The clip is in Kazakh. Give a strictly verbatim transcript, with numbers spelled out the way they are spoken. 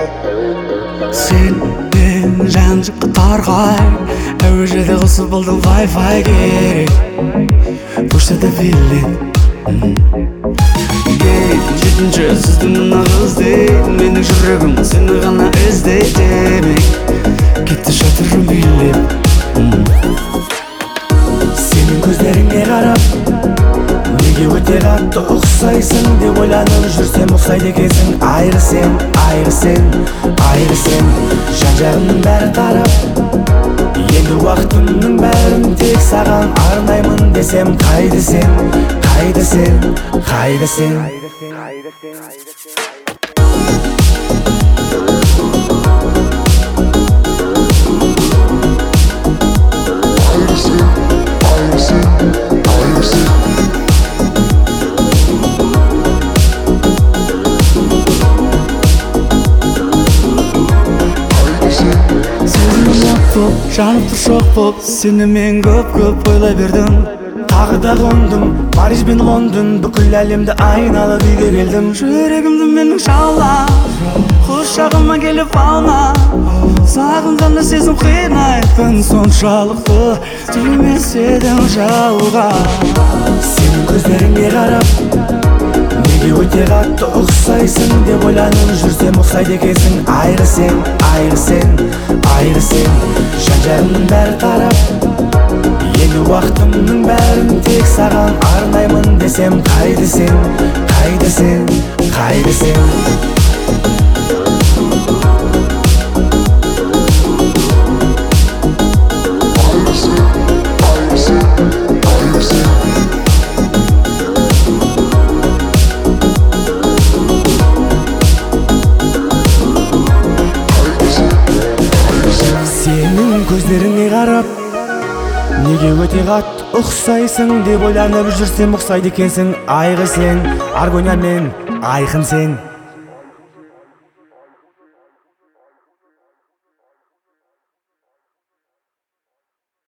Sen ben жан-жаққа тарғай әуежайда қосып болдың Wi-Fi керек поштада билет жетінші сізді мына қыз дейді менің жүрегім сені ғана іздейді демек кетті жатырым билеп сенің көздеріңе қарап неге өте қатты ұқсайсың деп ойланып жүрсем ұқсайды екенсің айры сен айры сен айры сен жан-жағымның бәрі тарап енді уақытымның бәрін тек саған арнаймын десем қайда сен қайда сен қайда сен жанып тұр шоқ боп сені мен көп-көп ойлай бердім тағы да қондым Париж бен Лондон бүкіл әлемді айналып үйге келдім жүрегімді менің жаулап құшағыма келіп алма сағынғанда сезім қинайтын соншалықты жүрмес едім жауға сенің көздеріңе қарап неге өте қатты ұқсайсың деп ойланып жүрсем ұқсайды екенсің айры сен айры сен айры сен жан-жағымның бәрі тарап енді уақытымның бәрін тек саған арнаймын десем қайда сен қайда сен қайда сен көздеріңе қарап неге өте қатты ұқсайсың деп ойланып жүрсем ұқсайды екенсің айры сен аргонямен айқын сен